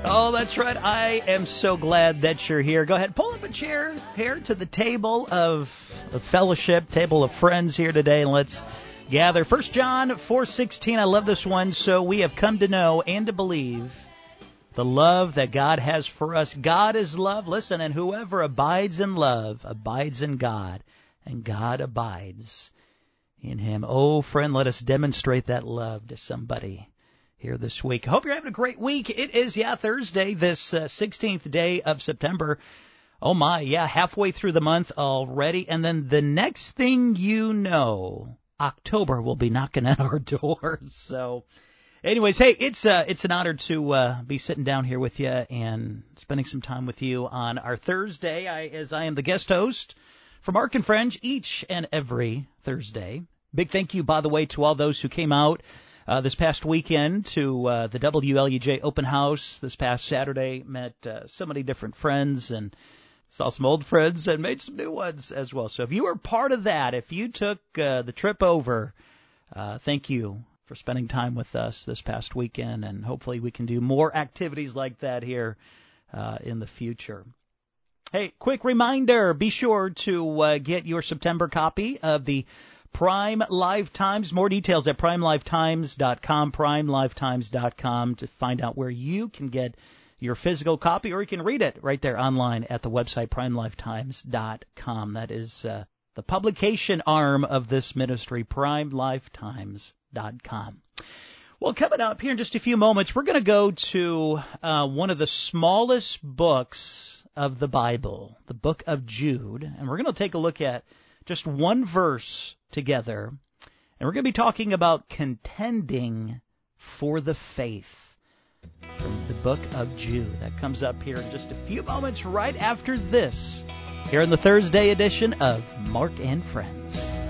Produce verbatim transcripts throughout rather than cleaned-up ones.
Oh, that's right. I am so glad that you're here. Go ahead, pull up a chair here to the table of, of fellowship, table of friends here today, and let's gather. First John four sixteen, I love this one. So we have come to know and to believe the love that God has for us. God is love. Listen, and whoever abides in love abides in God, and God abides in him. Oh, friend, let us demonstrate that love to somebody here this week. I hope you're having a great week. It is, yeah, Thursday, this uh, sixteenth day of September. Oh, my, yeah, halfway through the month already. And then the next thing you know, October will be knocking at our doors. So, anyways, hey, it's uh, it's an honor to uh, be sitting down here with you and spending some time with you on our Thursday, I, as I am the guest host for Mark and Friends each and every Thursday. Big thank you, by the way, to all those who came out Uh, this past weekend to uh, the W L U J Open House this past Saturday. Met uh, so many different friends and saw some old friends and made some new ones as well. So if you were part of that, if you took uh, the trip over, uh, thank you for spending time with us this past weekend, and hopefully we can do more activities like that here uh, in the future. Hey, quick reminder, be sure to uh, get your September copy of the Prime Life Times. More details at prime life times dot com, prime life times dot com, to find out where you can get your physical copy, or you can read it right there online at the website prime life times dot com. That is uh, the publication arm of this ministry, prime life times dot com. Well, coming up here in just a few moments, we're going to go to uh, one of the smallest books of the Bible, the book of Jude, and we're going to take a look at just one verse together, and we're going to be talking about contending for the faith from the book of Jude. That comes up here in just a few moments right after this, here in the Thursday edition of Mark and Friends.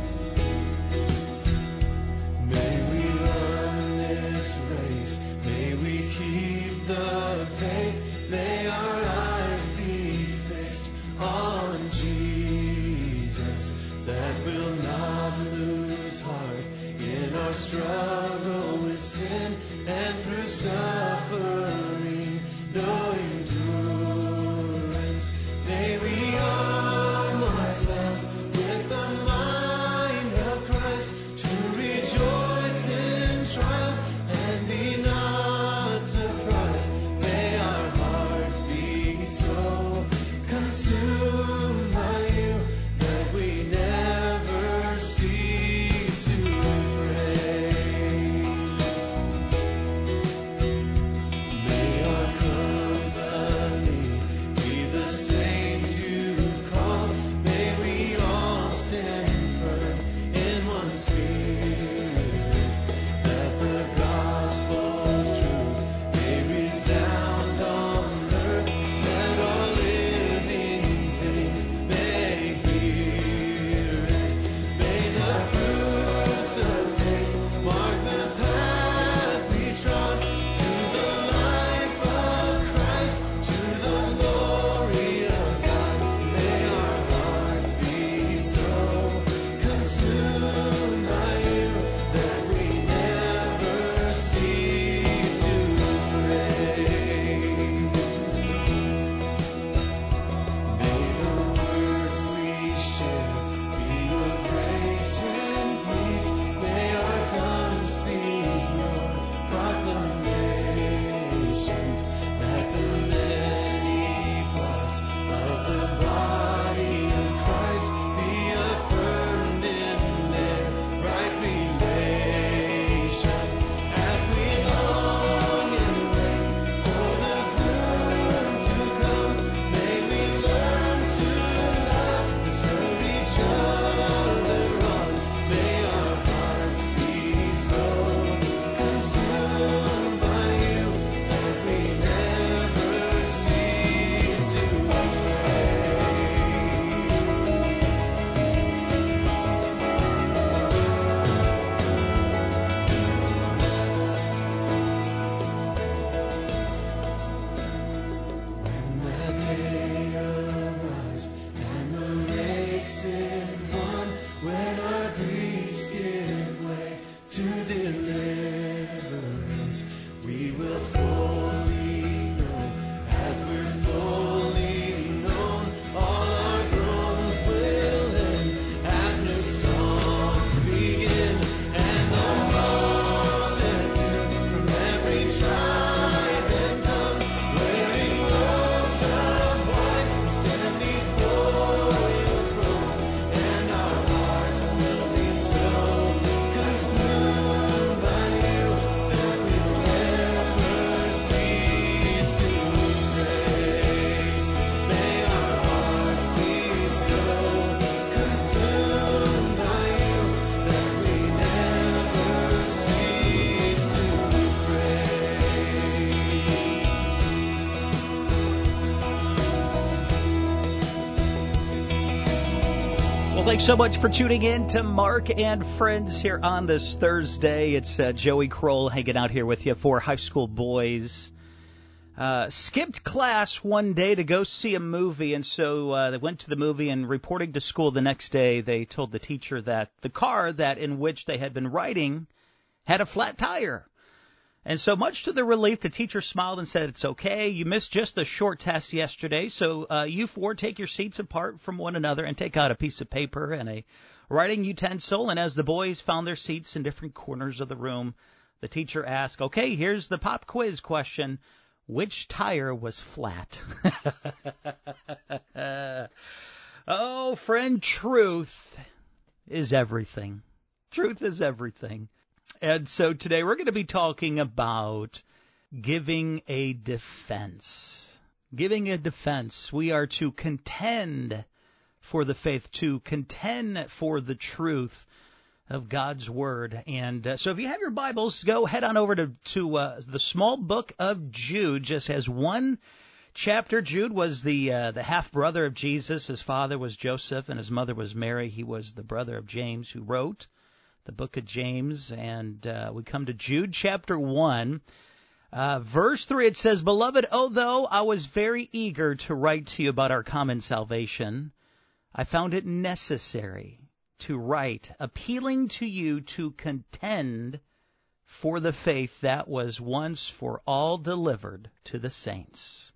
May we run this race, may we keep the faith, may our eyes be fixed on Jesus, that will not lose heart in our struggle with sin, and through suffering no endurance. May we arm ourselves with the mind of Christ, to rejoice in trials and be not surprised. May our hearts be so consumed by you that we never cease to praise. May our company be the saints you've called. May we all stand firm in one spirit, that the gospel's truth may resound on earth, that all living things may hear it. May the fruits of faith mark the path we trod, through the life of Christ, to the glory of God. May our hearts be so consumed by you that we never cease to praise. May the words we share be of grace and peace. May our tongues speak your proclamations, that the many parts of the body of Christ be affirmed in their right relation. As we long and wait for the good to come, may we learn to love and spur each other on. May our hearts be so consumed by you that we never cease to When that day arrives and the race is won, when our griefs give way to deliverance, we will fully know Thanks so much for tuning in to Mark and Friends here on this Thursday. It's uh, Joey Kroll hanging out here with you for high school boys. Uh, skipped class one day to go see a movie, and so uh, they went to the movie, and reporting to school the next day, they told the teacher that the car that in which they had been riding had a flat tire. And so much to their relief, the teacher smiled and said, "It's okay. You missed just a short test yesterday, so uh, you four take your seats apart from one another and take out a piece of paper and a writing utensil." And as the boys found their seats in different corners of the room, the teacher asked, "Okay, here's the pop quiz question. Which tire was flat?" Oh, friend, truth is everything. Truth is everything. And so today we're going to be talking about giving a defense. Giving a defense. We are to contend for the faith, to contend for the truth of God's Word. And uh, so if you have your Bibles, go head on over to, to uh, the small book of Jude. Just has one chapter. Jude was the uh, the half-brother of Jesus. His father was Joseph and his mother was Mary. He was the brother of James, who wrote the book of James. And uh, we come to Jude chapter one. Uh, verse three, it says, "Beloved, although I was very eager to write to you about our common salvation, I found it necessary to write, appealing to you to contend for the faith that was once for all delivered to the saints."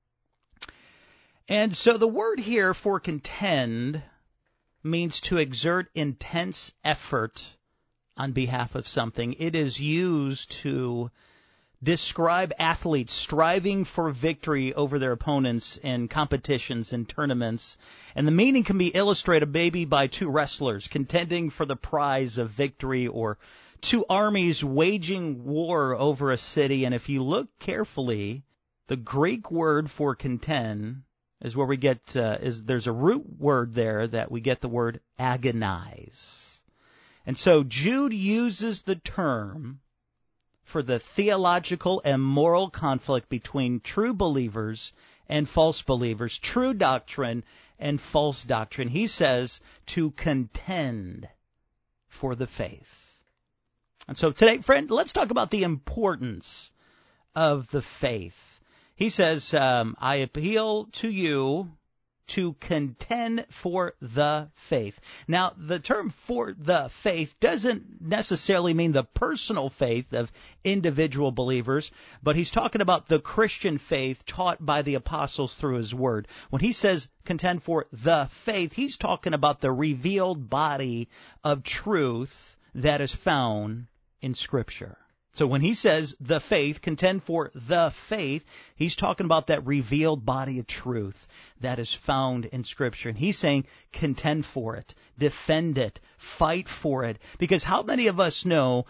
And so the word here for contend means to exert intense effort on behalf of something. It is used to describe athletes striving for victory over their opponents in competitions and tournaments. And the meaning can be illustrated maybe by two wrestlers contending for the prize of victory, or two armies waging war over a city. And if you look carefully, the Greek word for contend is where we get, uh, is there's a root word there that we get the word agonize. And so Jude uses the term for the theological and moral conflict between true believers and false believers, true doctrine and false doctrine. He says to contend for the faith. And so today, friend, let's talk about the importance of the faith. He says, um, I appeal to you to contend for the faith. Now, the term for the faith doesn't necessarily mean the personal faith of individual believers, but he's talking about the Christian faith taught by the apostles through his word. When he says contend for the faith, he's talking about the revealed body of truth that is found in Scripture. So when he says the faith, contend for the faith, he's talking about that revealed body of truth that is found in Scripture. And he's saying contend for it, defend it, fight for it. Because how many of us know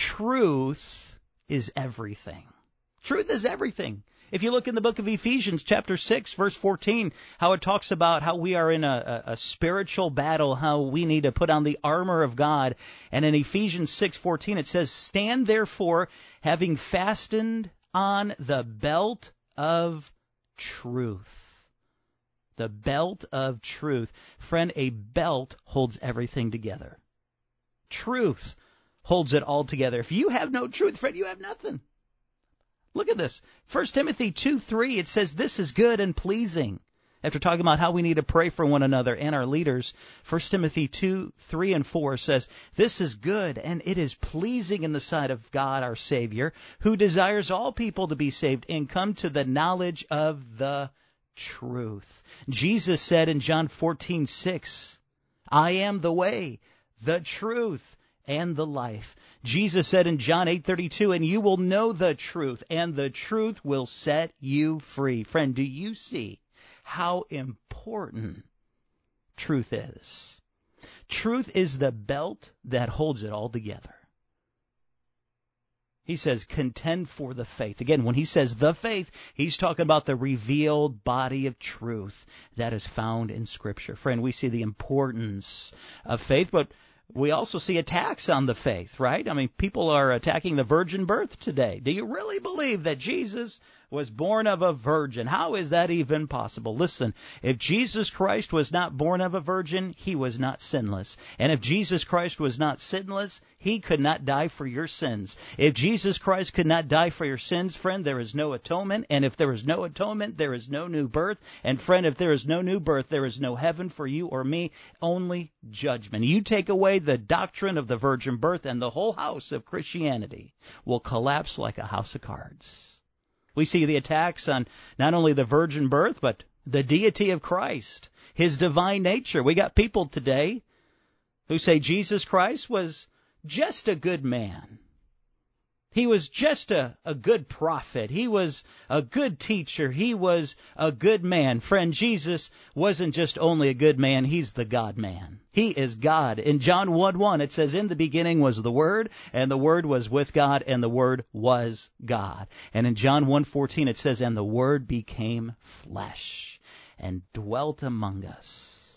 truth is everything? Truth is everything. If you look in the book of Ephesians, chapter six, verse fourteen, how it talks about how we are in a, a, a spiritual battle, how we need to put on the armor of God. And in Ephesians six fourteen, it says, "Stand therefore, having fastened on the belt of truth." The belt of truth. Friend, a belt holds everything together. Truth holds it all together. If you have no truth, friend, you have nothing. Look at this. First Timothy two three, it says, "This is good and pleasing." After talking about how we need to pray for one another and our leaders, First Timothy two three and four says, "This is good and it is pleasing in the sight of God our Savior, who desires all people to be saved and come to the knowledge of the truth." Jesus said in John fourteen six, "I am the way, the truth, and the life." Jesus said in John eight thirty-two, "And you will know the truth, and the truth will set you free." Friend, do you see how important truth is? Truth is the belt that holds it all together. He says, contend for the faith. Again, when he says the faith, he's talking about the revealed body of truth that is found in Scripture. Friend, we see the importance of faith, but we also see attacks on the faith, right? I mean, people are attacking the virgin birth today. Do you really believe that Jesus was born of a virgin. How is that even possible? Listen, if Jesus Christ was not born of a virgin, he was not sinless. And if Jesus Christ was not sinless, he could not die for your sins. If Jesus Christ could not die for your sins, friend, there is no atonement. And if there is no atonement, there is no new birth. And friend, if there is no new birth, there is no heaven for you or me, only judgment. You take away the doctrine of the virgin birth, and the whole house of Christianity will collapse like a house of cards. We see the attacks on not only the virgin birth, but the deity of Christ, his divine nature. We got people today who say Jesus Christ was just a good man. He was just a, a good prophet. He was a good teacher. He was a good man. Friend, Jesus wasn't just only a good man. He's the God-man. He is God. In John one one, it says, in the beginning was the Word, and the Word was with God, and the Word was God. And in John one fourteen, it says, and the Word became flesh and dwelt among us.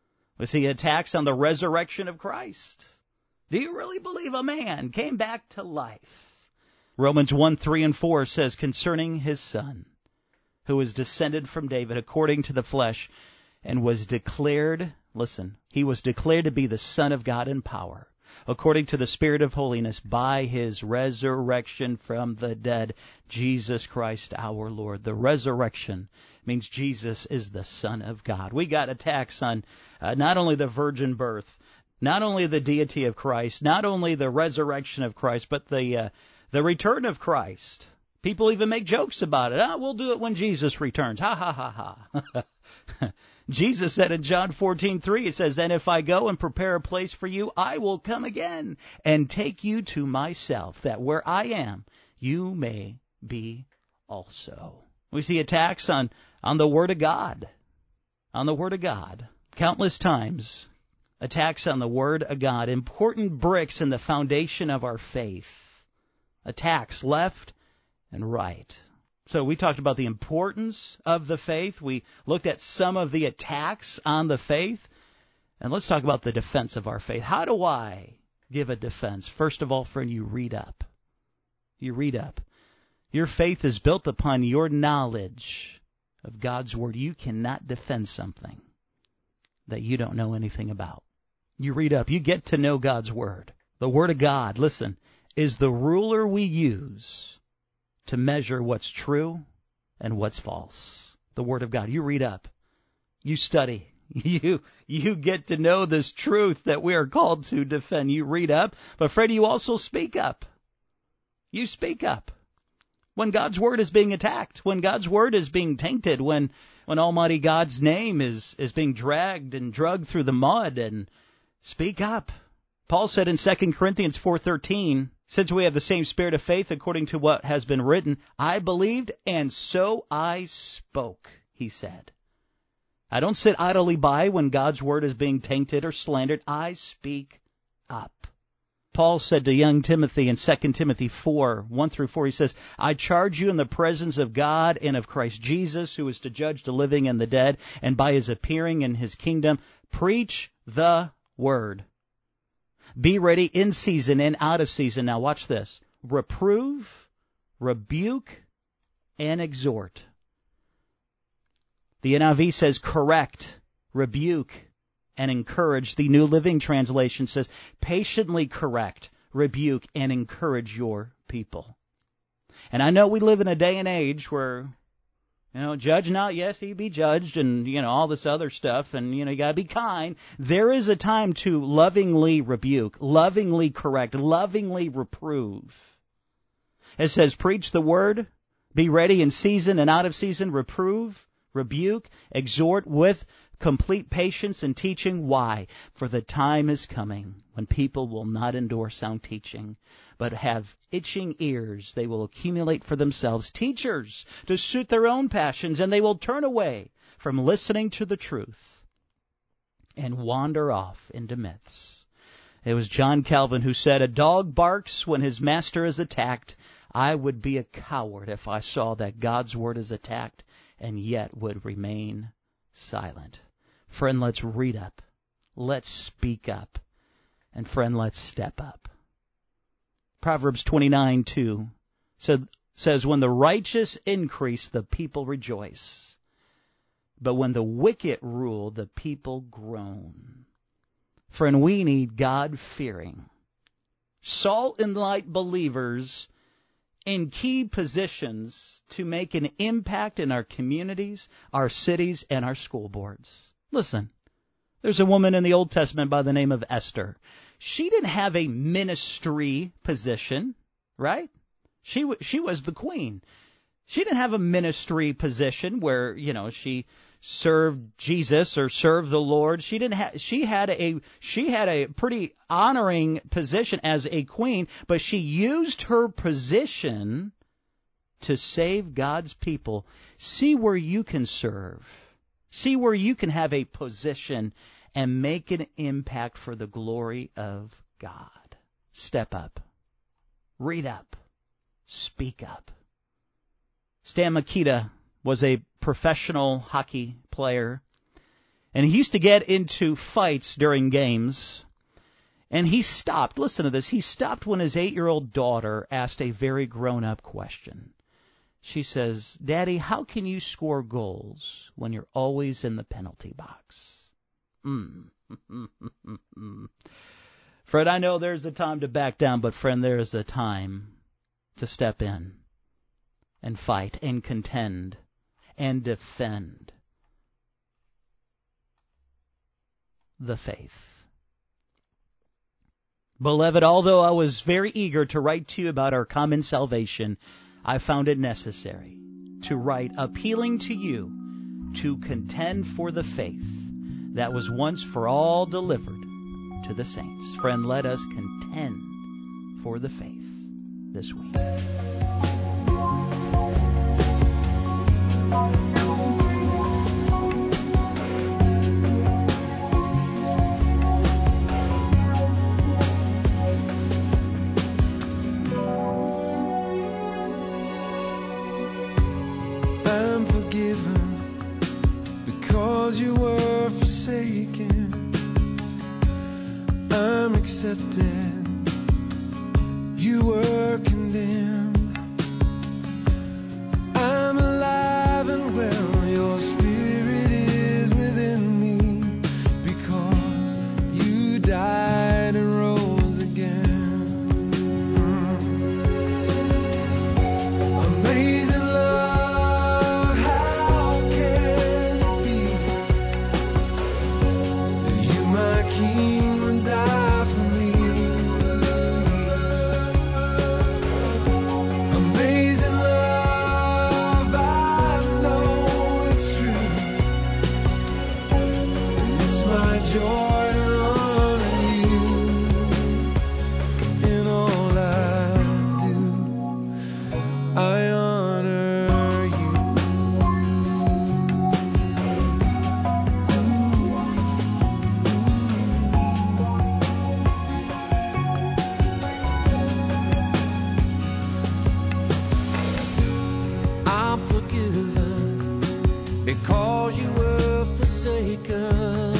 We see attacks on the resurrection of Christ. Do you really believe a man came back to life? Romans one, three, and four says concerning his Son, who was descended from David according to the flesh, and was declared, listen, he was declared to be the Son of God in power, according to the Spirit of holiness, by his resurrection from the dead, Jesus Christ our Lord. The resurrection means Jesus is the Son of God. We got attacks on uh, not only the virgin birth, not only the deity of Christ, not only the resurrection of Christ, but the uh, the return of Christ. People even make jokes about it. Ah, we'll do it when Jesus returns. Ha, ha, ha, ha. Jesus said in John fourteen three, he says, and if I go and prepare a place for you, I will come again and take you to myself, that where I am, you may be also. We see attacks on, on the Word of God. On the Word of God. Countless times. Attacks on the Word of God. Important bricks in the foundation of our faith. Attacks left and right. So we talked about the importance of the faith. We looked at some of the attacks on the faith. And let's talk about the defense of our faith. How do I give a defense? First of all, friend, you read up. You read up. Your faith is built upon your knowledge of God's Word. You cannot defend something that you don't know anything about. You read up. You get to know God's Word. The Word of God, listen, is the ruler we use to measure what's true and what's false. The Word of God. You read up. You study. You you get to know this truth that we are called to defend. You read up, but Freddie, you also speak up. You speak up. When God's Word is being attacked, when God's Word is being tainted, when when Almighty God's name is, is being dragged and drugged through the mud, and speak up. Paul said in Second Corinthians four thirteen, since we have the same spirit of faith according to what has been written, I believed and so I spoke, he said. I don't sit idly by when God's Word is being tainted or slandered. I speak up. Paul said to young Timothy in Second Timothy four, one through four, he says, I charge you in the presence of God and of Christ Jesus, who is to judge the living and the dead, and by his appearing in his kingdom, preach the Word. Be ready in season and out of season. Now watch this. Reprove, rebuke, and exhort. The N I V says correct, rebuke, and encourage. The New Living Translation says patiently correct, rebuke, and encourage your people. And I know we live in a day and age where, you know, judge not, yes, he be judged, and, you know, all this other stuff, and, you know, you got to be kind. There is a time to lovingly rebuke, lovingly correct, lovingly reprove. It says, preach the word, be ready in season and out of season, reprove, rebuke, exhort with complete patience and teaching. Why? For the time is coming when people will not endure sound teaching, but have itching ears. They will accumulate for themselves teachers to suit their own passions, and they will turn away from listening to the truth and wander off into myths. It was John Calvin who said, a dog barks when his master is attacked. I would be a coward if I saw that God's Word is attacked and yet would remain silent. Friend, let's read up. Let's speak up. And friend, let's step up. Proverbs twenty-nine two said, says, when the righteous increase, the people rejoice. But when the wicked rule, the people groan. Friend, we need God-fearing, salt and light believers in key positions to make an impact in our communities, our cities, and our school boards. Listen, there's a woman in the Old Testament by the name of Esther. She didn't have a ministry position, right? She w- she was the queen. She didn't have a ministry position where, you know, she served Jesus or served the Lord. She didn't have she had a she had a pretty honoring position as a queen, but she used her position to save God's people. See where you can serve. See where you can have a position and make an impact for the glory of God. Step up. Read up. Speak up. Stan Mikita was a professional hockey player, and he used to get into fights during games, and he stopped. Listen to this. He stopped when his eight-year-old daughter asked a very grown-up question. She says, "Daddy, how can you score goals when you're always in the penalty box?" Mm. Fred, I know there's a time to back down, but friend, there is a time to step in and fight and contend and defend the faith. Beloved, although I was very eager to write to you about our common salvation, I found it necessary to write appealing to you to contend for the faith that was once for all delivered to the saints. Friend, let us contend for the faith this week. I'm forgiven because you were forsaken. I'm accepted. You were condemned. I'm alive and well. Your spirit is within me because you died and rose again. Amazing love, how can it be that you, my King, would die for me? Amazing love, I know it's true. It's my joy to honor you in all I do. I honor you. I'm forgiven because you were forsaken.